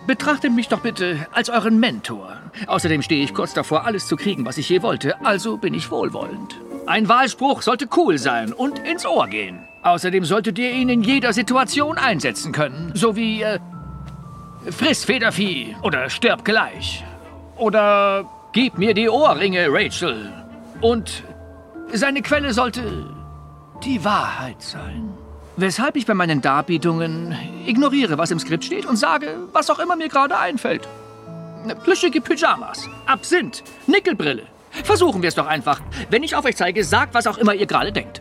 Betrachtet mich doch bitte als euren Mentor. Außerdem stehe ich kurz davor, alles zu kriegen, was ich je wollte, also bin ich wohlwollend. Ein Wahlspruch sollte cool sein und ins Ohr gehen. Außerdem solltet ihr ihn in jeder Situation einsetzen können. So wie, friss Federvieh oder stirb gleich. Oder gib mir die Ohrringe, Rachel. Und seine Quelle sollte die Wahrheit sein. Weshalb ich bei meinen Darbietungen ignoriere, was im Skript steht und sage, was auch immer mir gerade einfällt. Plüschige Pyjamas, Absinth, Nickelbrille. Versuchen wir es doch einfach. Wenn ich auf euch zeige, sagt, was auch immer ihr gerade denkt.